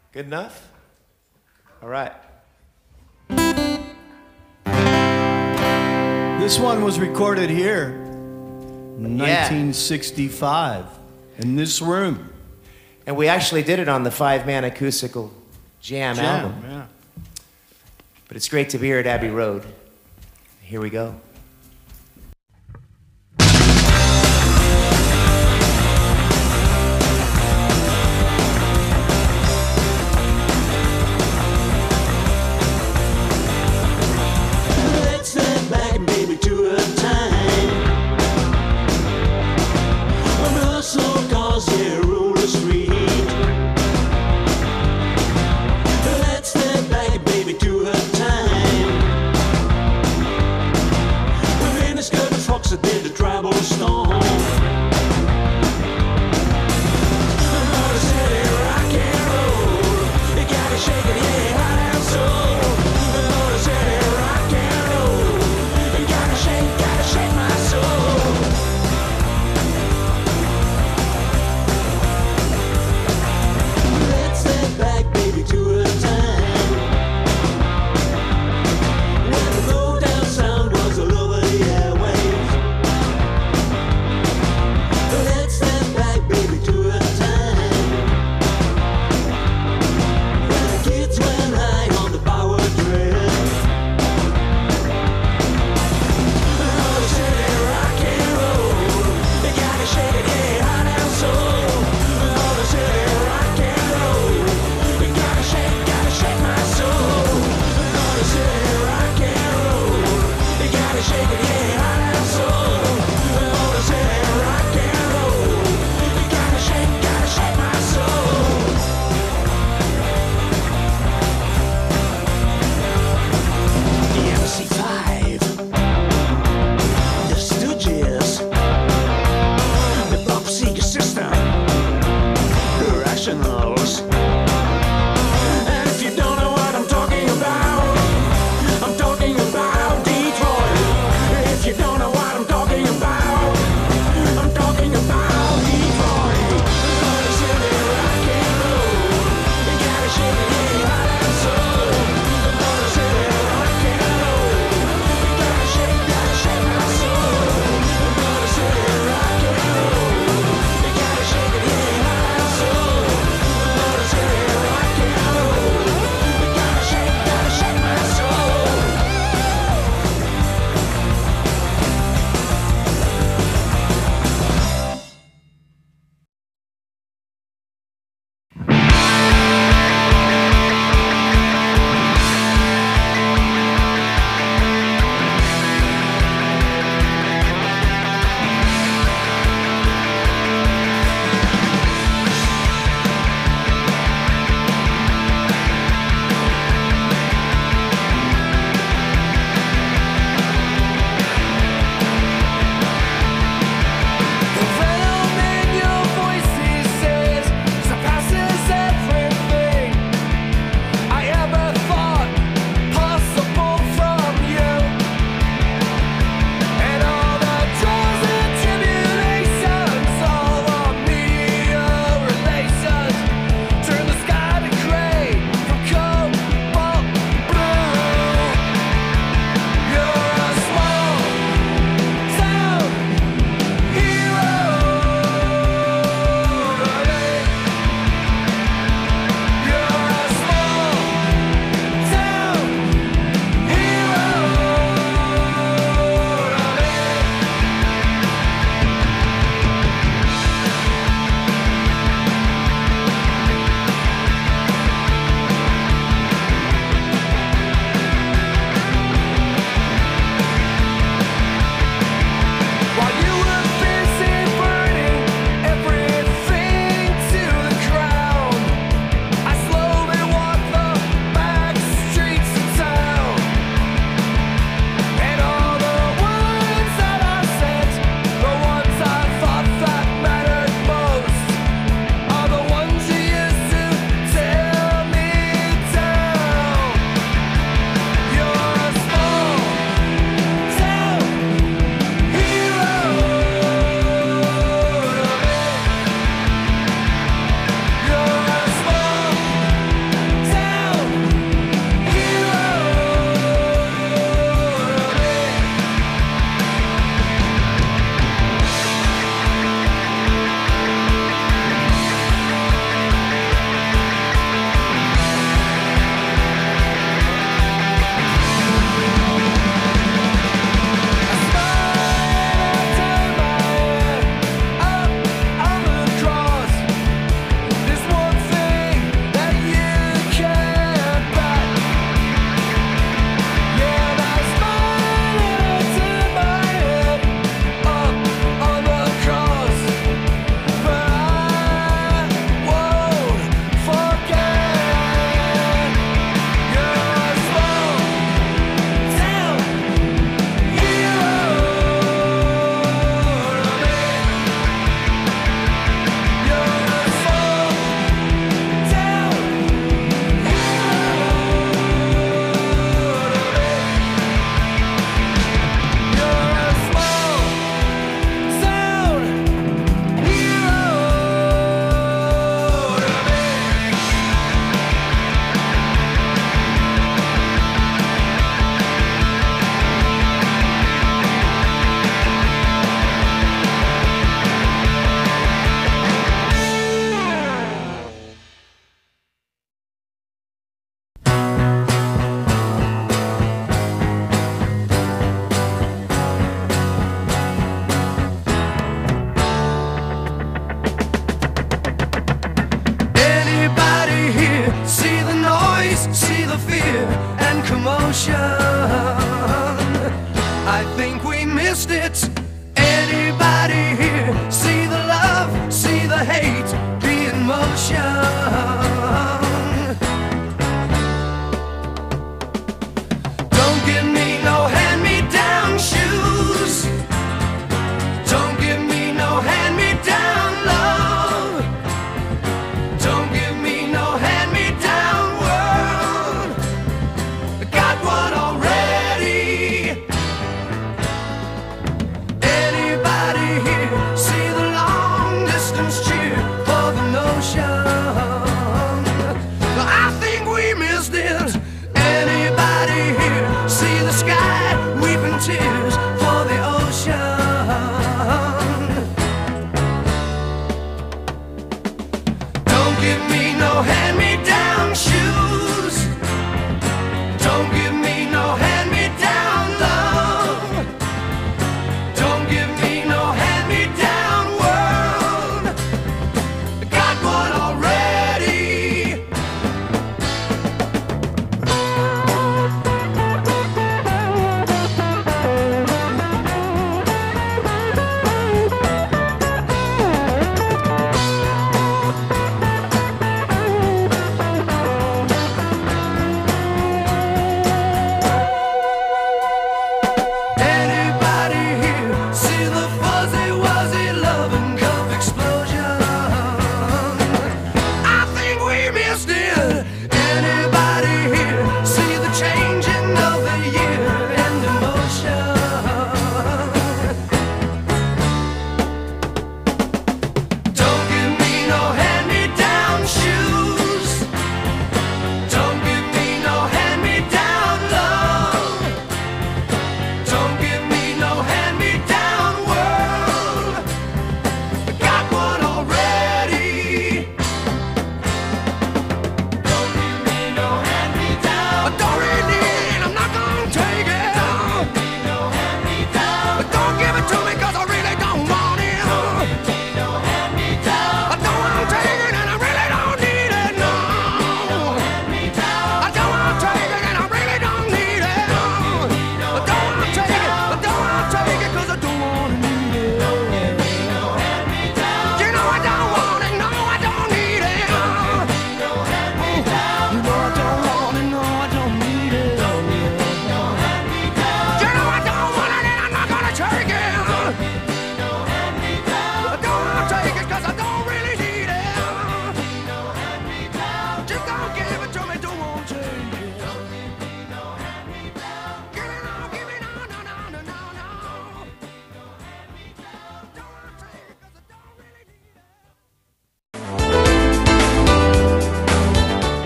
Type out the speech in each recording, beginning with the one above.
Good enough? All right. This one was recorded here in 1965 in this room. And we actually did it on the 5-man acoustical jam album. Yeah. But it's great to be here at Abbey Road. Here we go. Let's head back, baby, to a time when muscle cars, yeah, rule the street. Let's head back, baby, to a time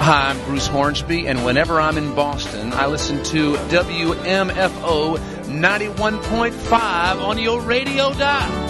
Hi, I'm Bruce Hornsby, and whenever I'm in Boston, I listen to WMFO 91.5 on your radio dial.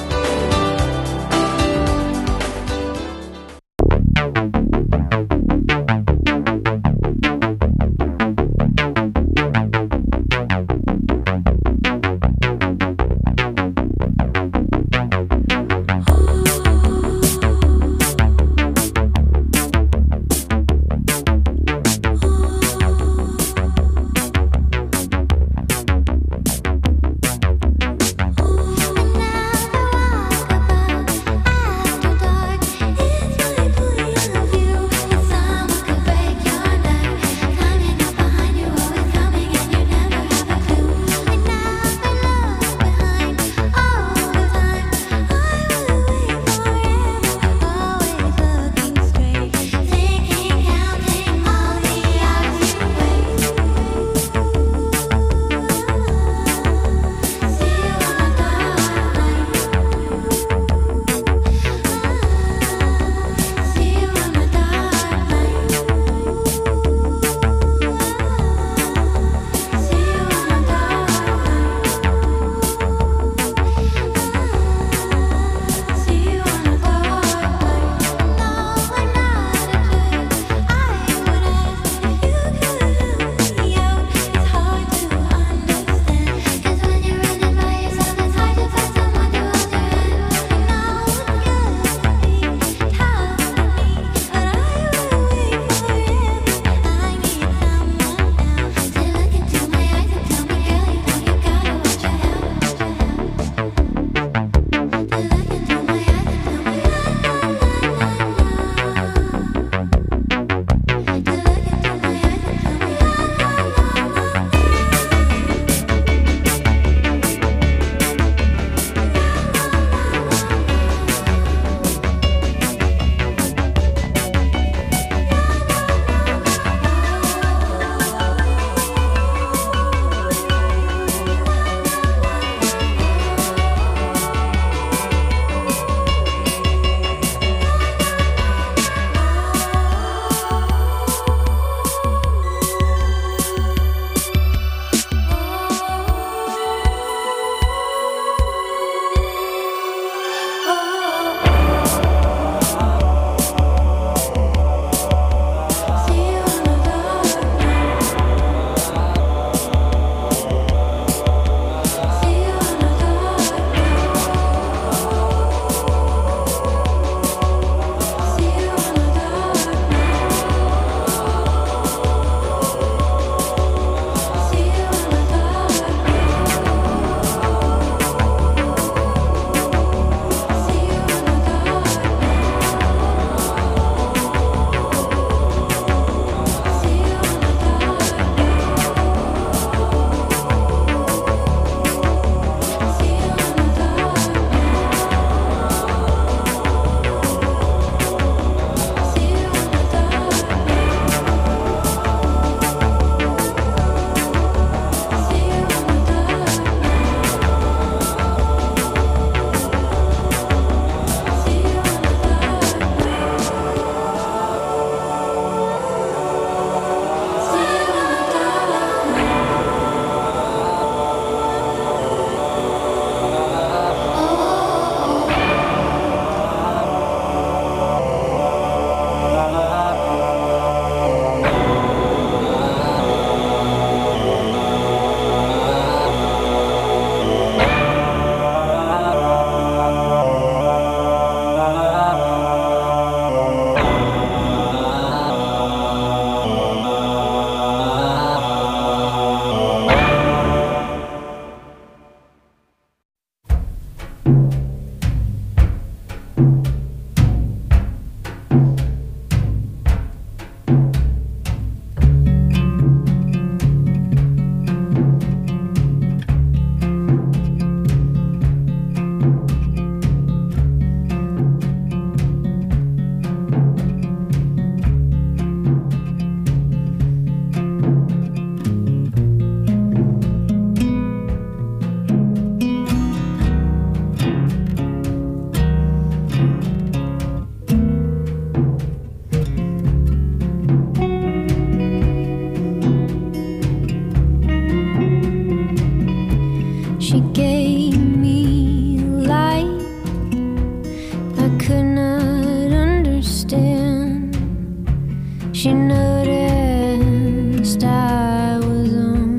She noticed I was on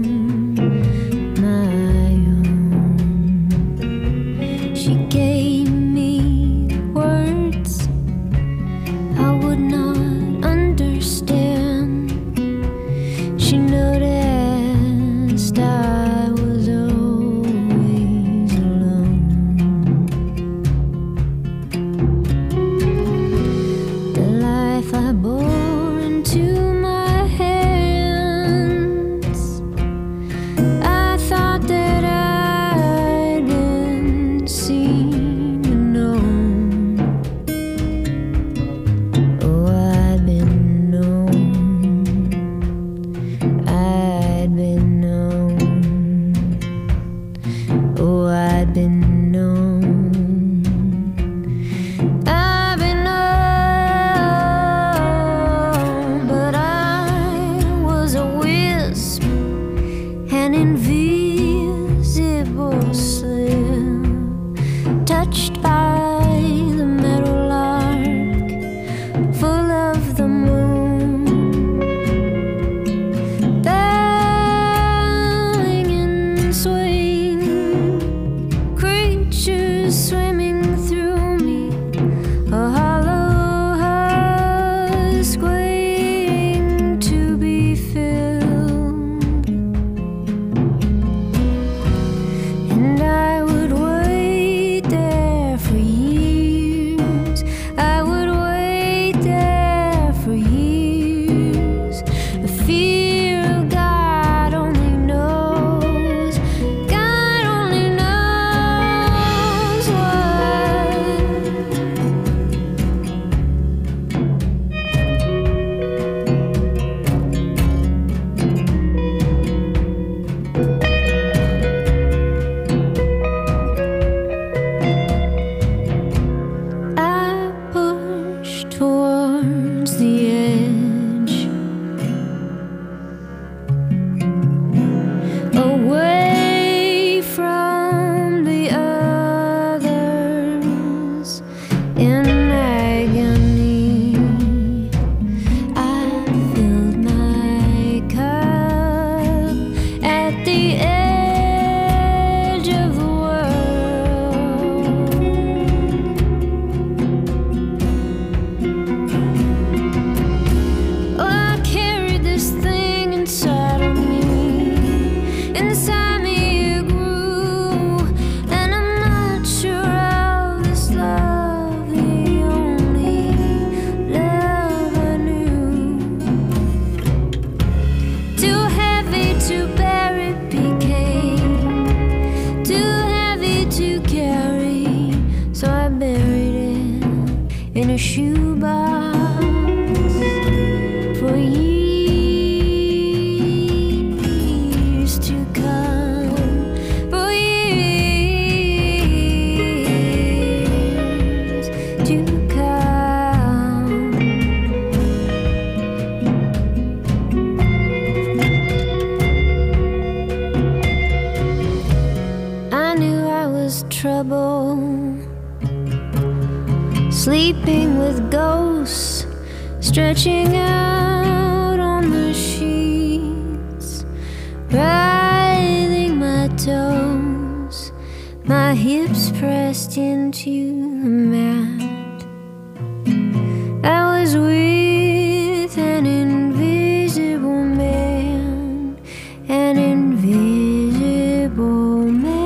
my own. She gave me words I would not understand. She noticed I was always alone. The life I bore into my hands, I thought that I'd been seen and known. Oh, I'd been known. I'd been known. Oh, I'd been known. I've been known, but I was a wisp, an invisible slip, touched by the metal arc, full of the moon, bowing and swaying, creatures swimming through me, a hollow husk waiting to be filled. And I would wait there for years. I would wait there for years. The fear of God only knows. God only knows what. I pushed towards the edge, away from the others in agony. I filled my cup at the edge of the world. Oh, I carried this thing inside of me. Inside me it grew, and I'm not sure how this love, the only love I knew, too heavy to bear it became, too heavy to carry, so I buried it in a shoebox for years to come, for years to come. I knew I was trouble, sleeping with ghosts, stretching out on the sheets, writhing my toes, my hips pressed into the mat. I was with an invisible man, an invisible man.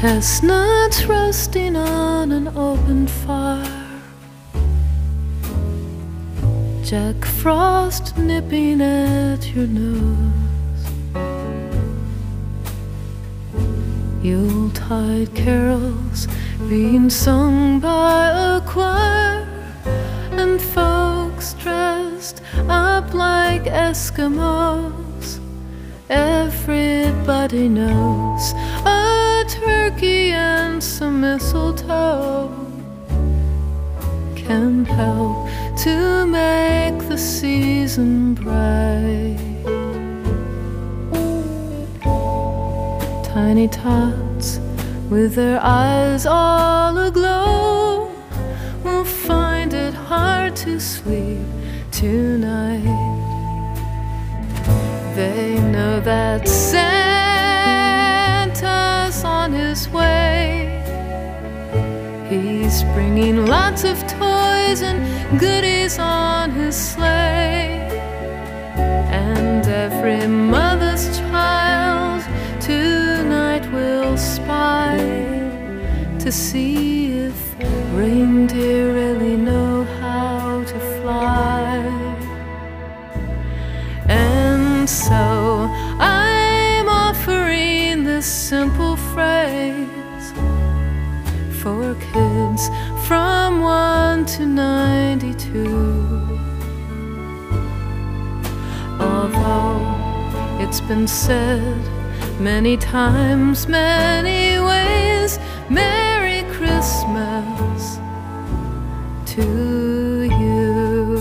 Chestnuts roasting on an open fire, Jack Frost nipping at your nose, Yuletide carols being sung by a choir, and folks dressed up like Eskimos. Everybody knows a turkey and some mistletoe can help to make the season bright. Tiny tots with their eyes all aglow will find it hard to sleep tonight. They know that Santa's on his way. He's bringing lots of toys and goodies on his sleigh. And every mother's child tonight will spy to see if reindeer really know how to fly. And so I'm offering this simple phrase for kids from 1 to 92. Although it's been said many times, many ways, Merry Christmas to you.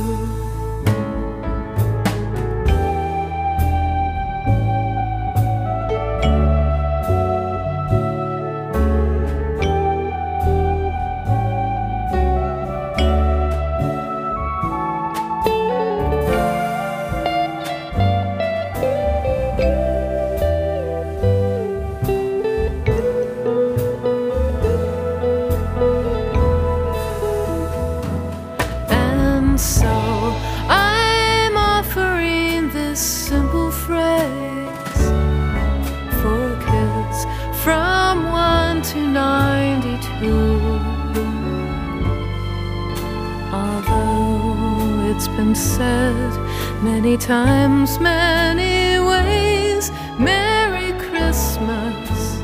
Said many times, many ways, Merry Christmas,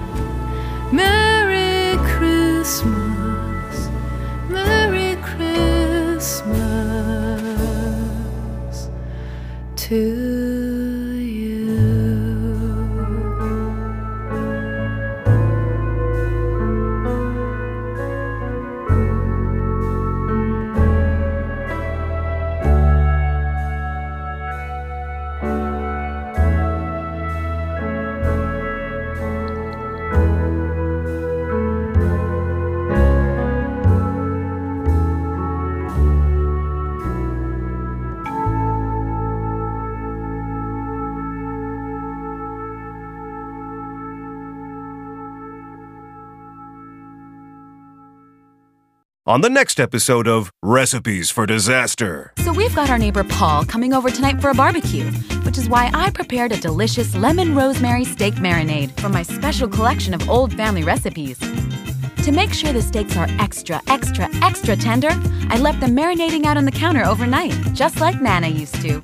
Merry Christmas, Merry Christmas to you. On the next episode of Recipes for Disaster. So we've got our neighbor Paul coming over tonight for a barbecue, which is why I prepared a delicious lemon rosemary steak marinade from my special collection of old family recipes. To make sure the steaks are extra, extra, extra tender, I left them marinating out on the counter overnight, just like Nana used to.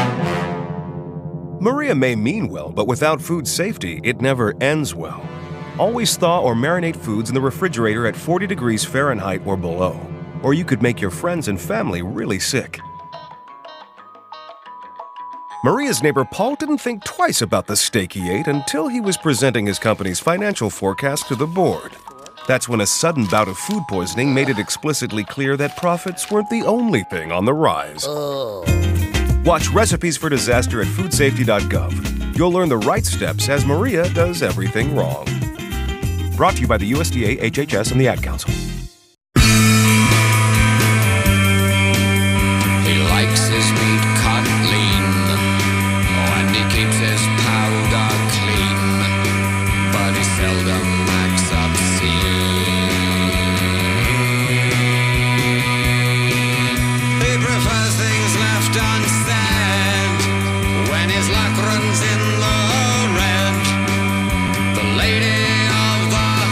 Maria may mean well, but without food safety, it never ends well. Always thaw or marinate foods in the refrigerator at 40 degrees Fahrenheit or below, or you could make your friends and family really sick. Maria's neighbor Paul didn't think twice about the steak he ate until he was presenting his company's financial forecast to the board. That's when a sudden bout of food poisoning made it explicitly clear that profits weren't the only thing on the rise. Watch Recipes for Disaster at foodsafety.gov. You'll learn the right steps as Maria does everything wrong. Brought to you by the USDA, HHS, and the Ad Council. He likes his meat cut lean, and he keeps his powder clean, but he seldom acts obscene. He prefers things left unsaid when his luck runs in the red. The lady of the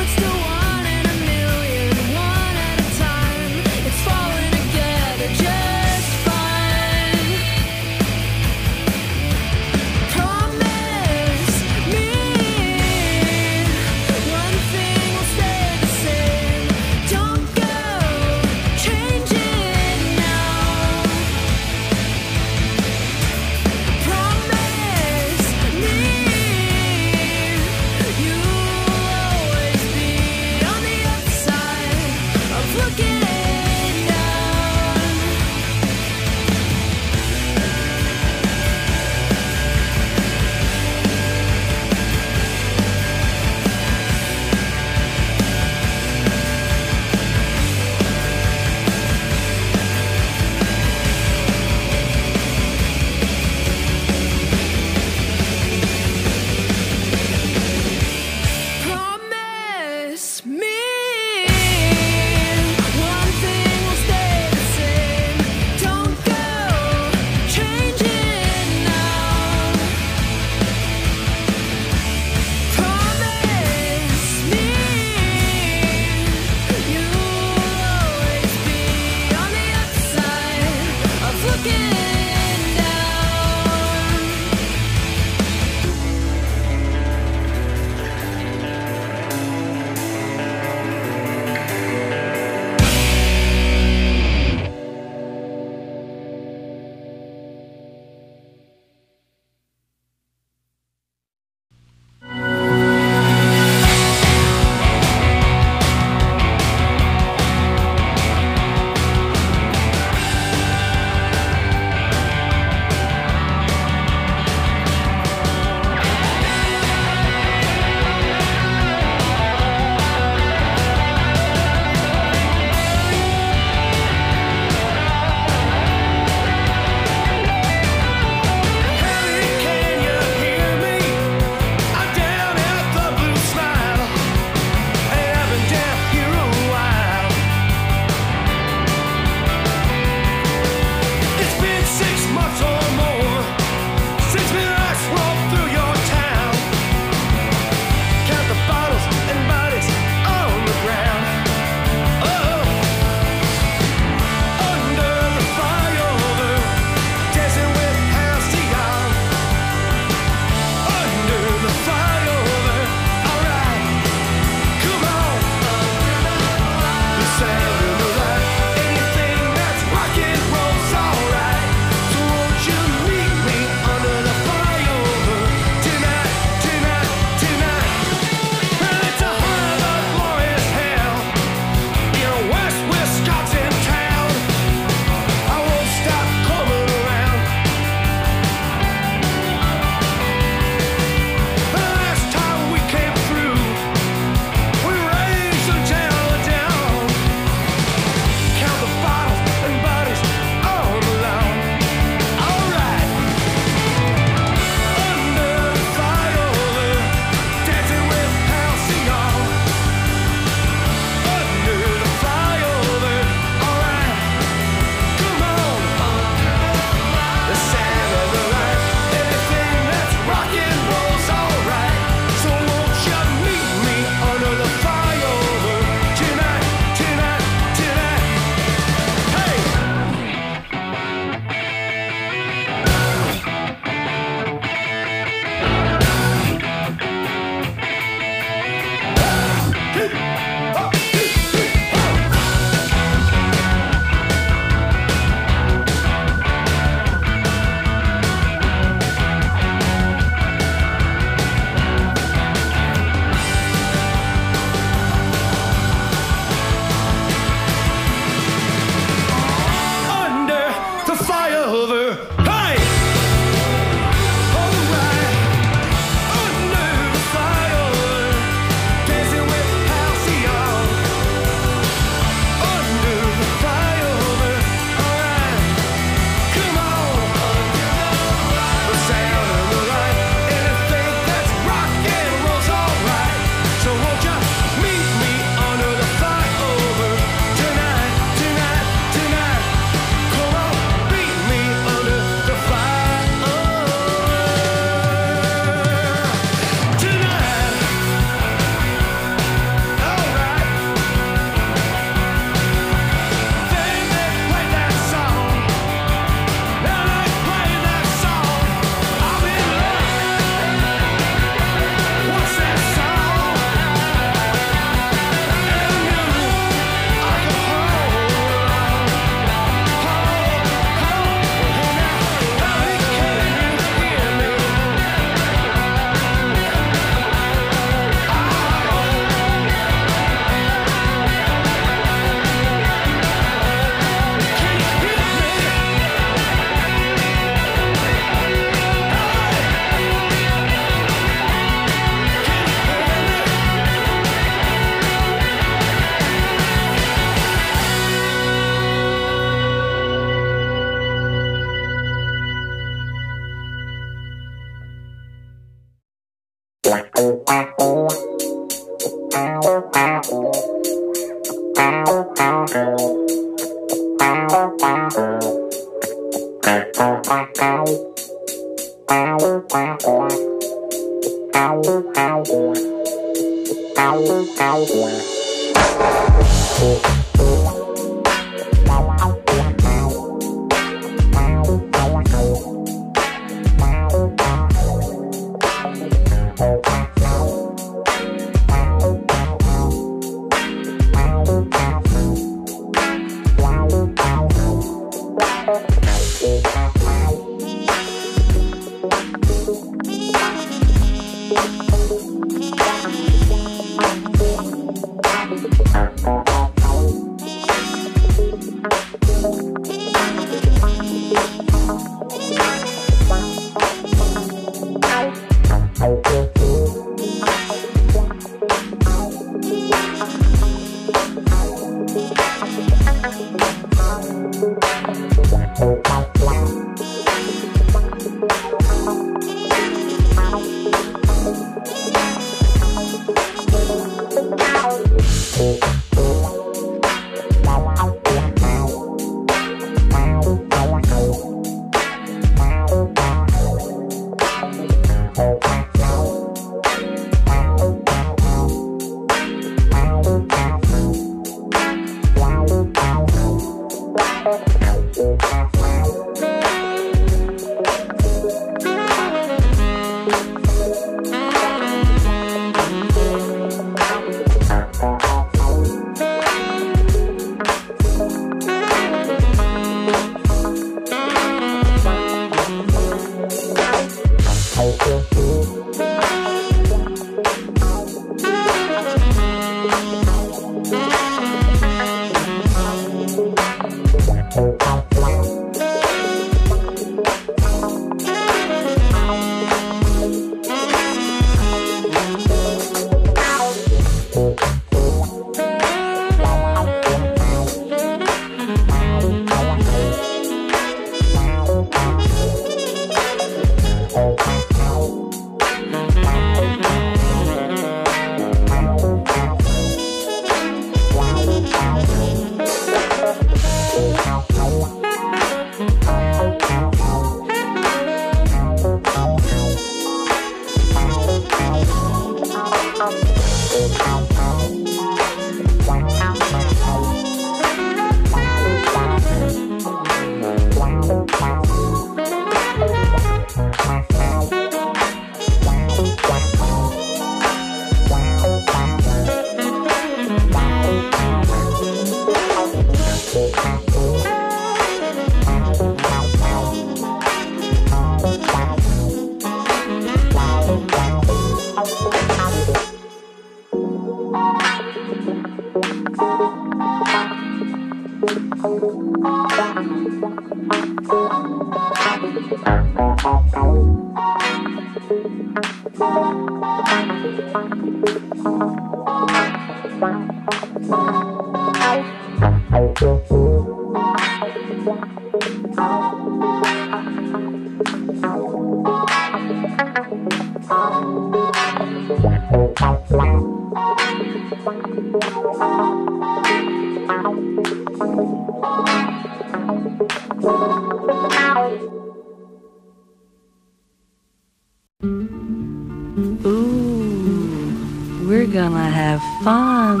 We're gonna have fun.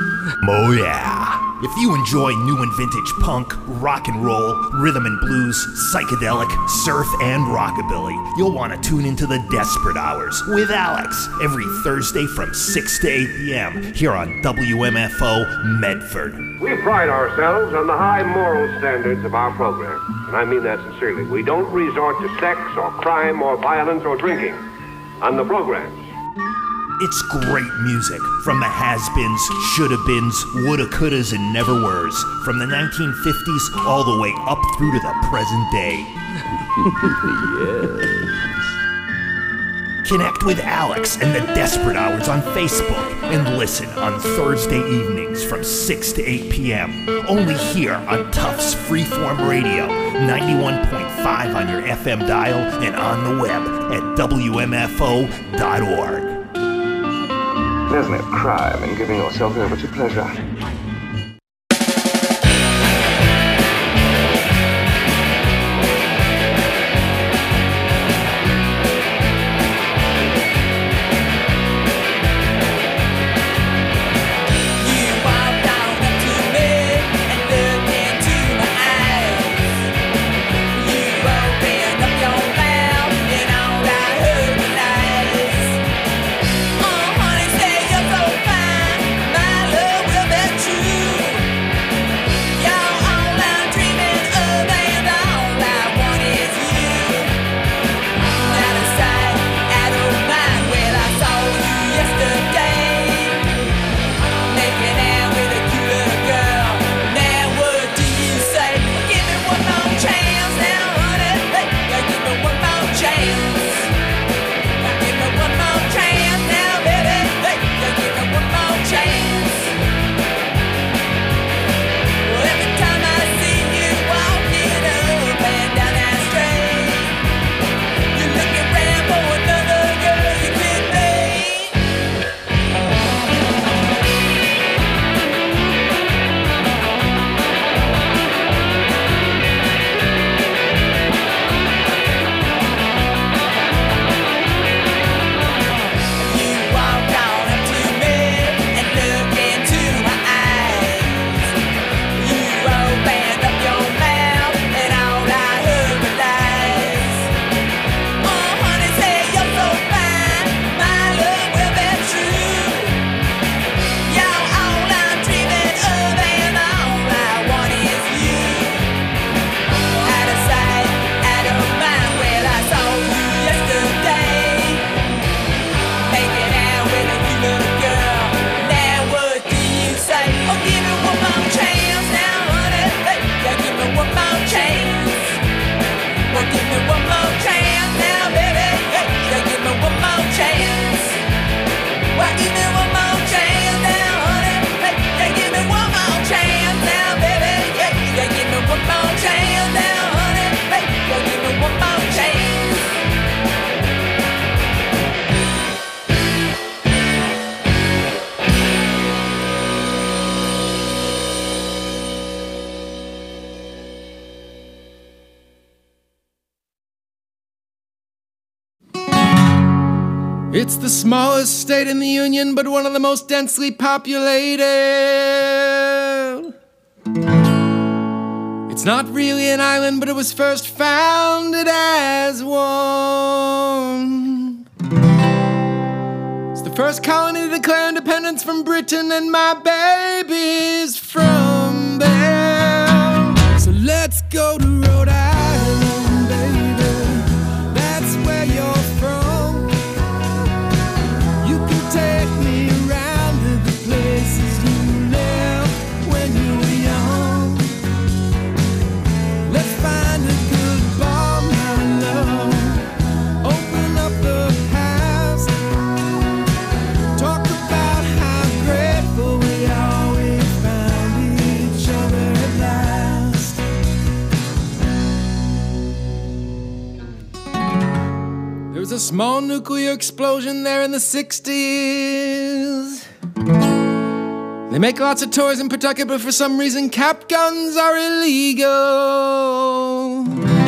Oh yeah. If you enjoy new and vintage punk, rock and roll, rhythm and blues, psychedelic, surf, and rockabilly, you'll want to tune into the Desperate Hours with Alex every Thursday from 6 to 8 p.m. here on WMFO Medford. We pride ourselves on the high moral standards of our program, and I mean that sincerely. We don't resort to sex or crime or violence or drinking on the programs. It's great music from the has-beens, shoulda-beens, woulda, couldas, and never-weres, from the 1950s all the way up through to the present day. Yes. Connect with Alex and the Desperate Hours on Facebook and listen on Thursday evenings from 6 to 8 p.m. Only here on Tufts Freeform Radio, 91.5 on your FM dial and on the web at WMFO.org. There's no crime in giving yourself over to pleasure. It's the smallest state in the Union, but one of the most densely populated. It's not really an island, but it was first founded as one. It's the first colony to declare independence from Britain, and my baby's from there. So let's go to Rhode Island, baby. That's where you're from. Take me around to the places you left when you were young. Let's find a good bar, my love. Open up the past. Talk about how grateful we are we found each other at last. There was a small nuclear explosion there in the 60s. They make lots of toys in Pawtucket, but for some reason cap guns are illegal.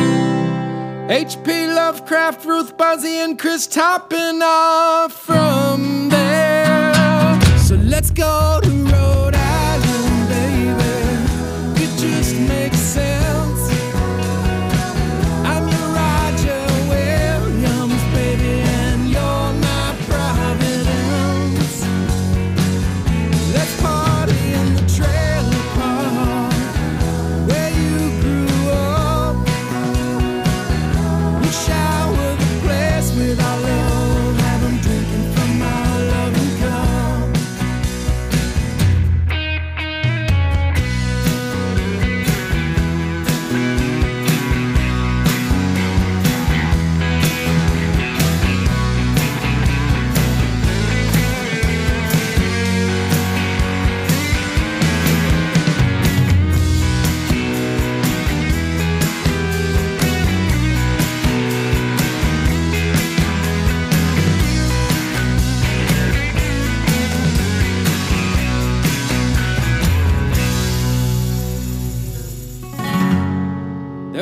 H.P. Lovecraft, Ruth Buzzy, and Chris Toppin are from there. So let's go to Rhode Island, baby. It just makes sense. I'm your Roger Williams, baby, and you're my Providence. Let's party in the trailer park where you grew up. We shower the place with our love, have them drinking from our loving cup.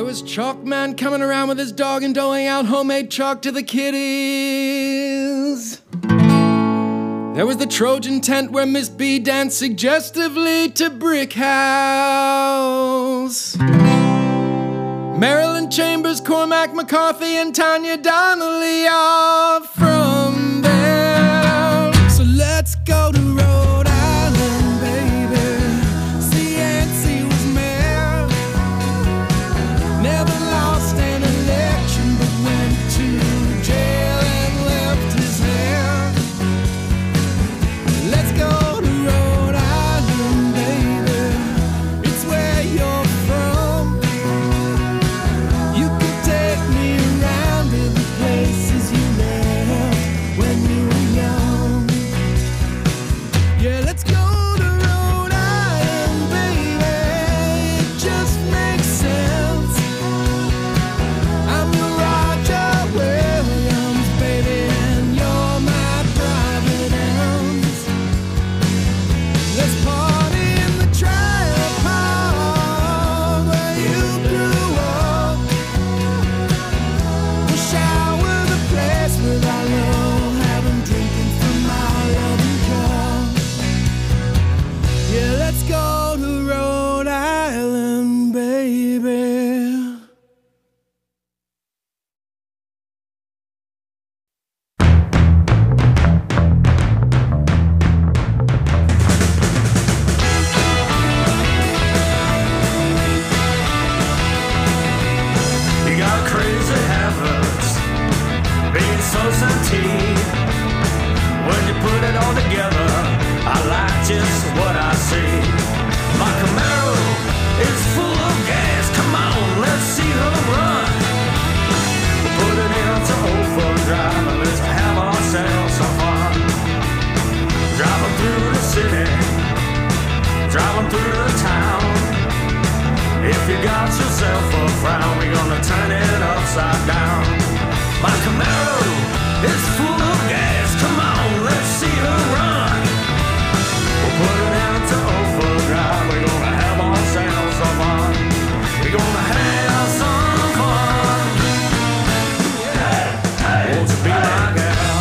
was Chalkman coming around with his dog and doling out homemade chalk to the kiddies. There was the Trojan tent where Miss B danced suggestively to Brick House. Marilyn Chambers, Cormac McCarthy, and Tanya Donnelly are from there. So let's go to Rhode Island, baby. See, Yancey was mayor. Never lost an election, but went to jail and left his hair. Let's go to Rhode Island, baby. It's where you're from. You can take me around to the places you left when you were young. Yeah, let's go to Rhode Island, baby. It just makes sense. I'm your Roger Williams, baby, and you're my Providence. Let's party in the Trial Park where you grew up. We'll shower the place with our love, have 'em drinking from our loving cup. Yeah, let's go to Rhode Island, baby. You got crazy habits, being so sentient. When you put it all together, I like just what I see. My Camaro is full of gas. Come on, let's see her run. We'll put it into overdrive and let's have ourselves some fun. Driving through the city, driving through the town. If you got yourself a frown, we're gonna turn it upside down. My Camaro is full of gas. Come on, let's see her run. We'll put it into overdrive. We're gonna have ourselves some fun. We're gonna have some fun. Hey, hey, won't you be my girl?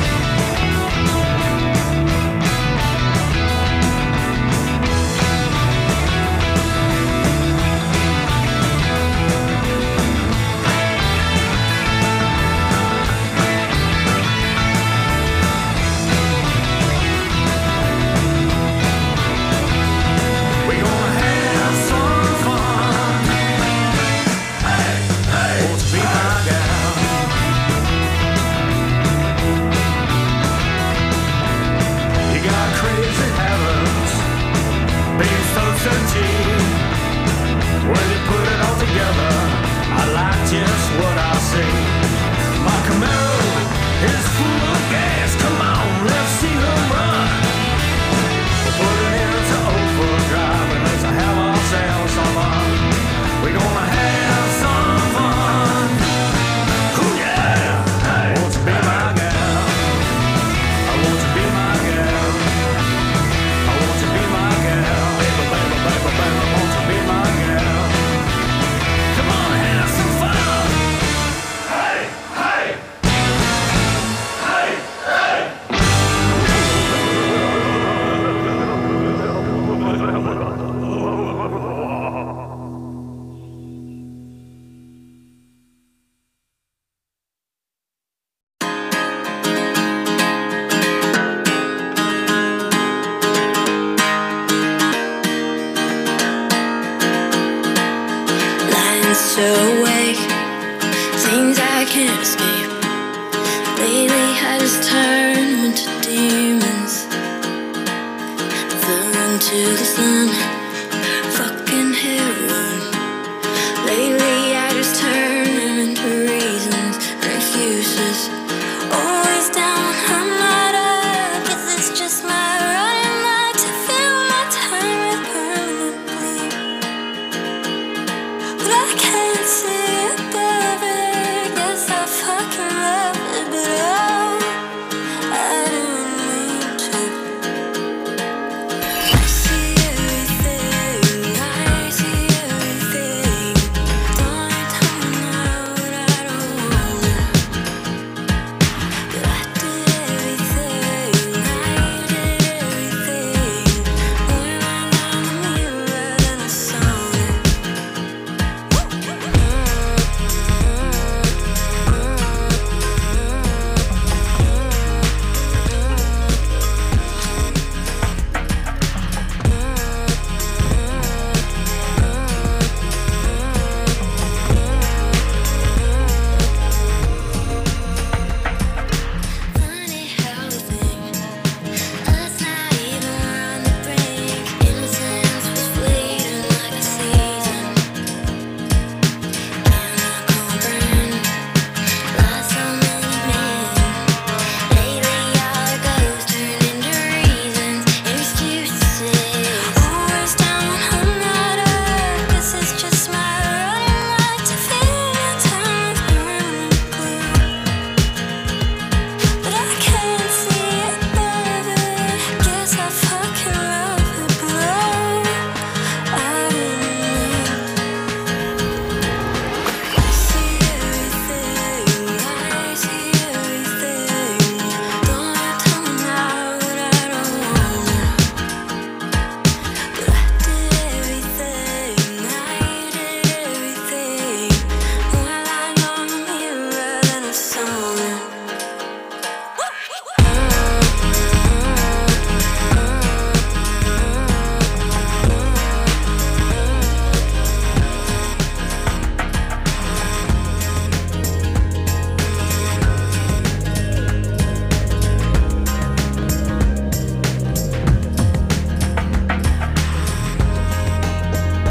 We're gonna have some fun. Hey, hey, won't you be my girl? You got crazy habits, being so sentient. When you put it all together, I like just what I see. My Camaro is full of gas. Come on, let's see her run. We'll put it into overdrive and let's have ourselves some fun. We're gonna have some fun. Ooh, yeah. Hey, won't you be my girl? I want you to be my girl. I want you to be my girl. Baby, baby, baby, baby, won't you be my girl? Come on, have some fun. Hey, hey. Hey, hey. Lying so awake, things I can't escape. Lately I just turn them into demons. Fell into the sun, fucking heroin. Lately I just turn them into reasons and excuses. Always down, I'm not up. Guess it's just my running mind to fill my time with permanently. But I can't see above it. Guess I fucking love it, but I